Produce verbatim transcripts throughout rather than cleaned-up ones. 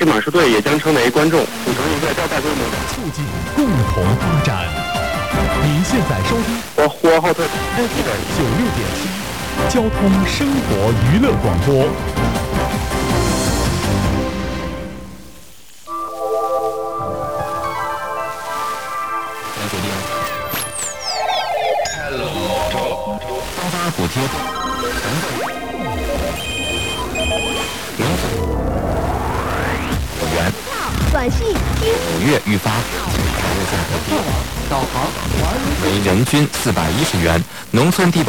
市马术队也将成为观众，组成一个较大规模的促进共同发展。您现在收听我呼和浩特的九六点七交通生活娱乐广播。 发发补贴元短信五月预发，导航为人均四百一十元，农村低保。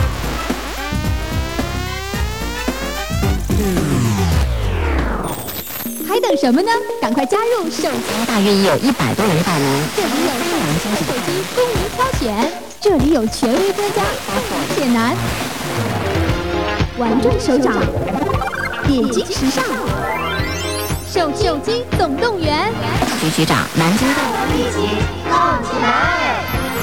还等什么呢？赶快加入手机！ 大约已有一百多人报名。 这里有手机公民挑选，这里有权威专家解难，玩转手掌，点击时尚，手手机总动员。 局局长南京队一起动起来！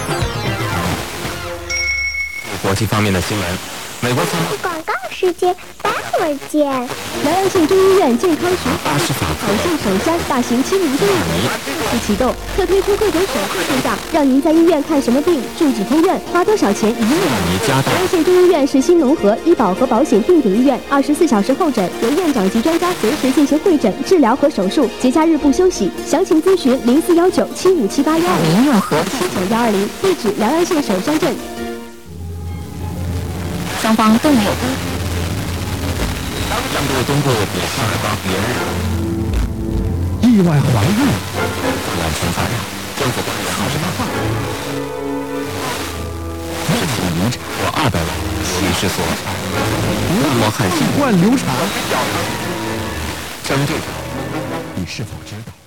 国际方面的新闻，美国参广告时间，待会儿见。 辽阳县中医院健康巡巴士法好县首山大型亲民公益正式启动，特推出各种手术线上，让您在医院看什么病、住几天院、花多少钱一目了然。辽阳县中医院是新农合医保和保险定点医院，二十四小时候诊，由院长级专家随时进行会诊、治疗和手术，节假日不休息。详情咨询零四幺九七五七八幺零六和七九幺二零，地址辽阳县首山镇。 双方都没有公针对东部北上方连日意外怀孕， 完全发展，政府官员号召化，目前流产或二百万，其是所那么狠心换流产， 针对你是否知道？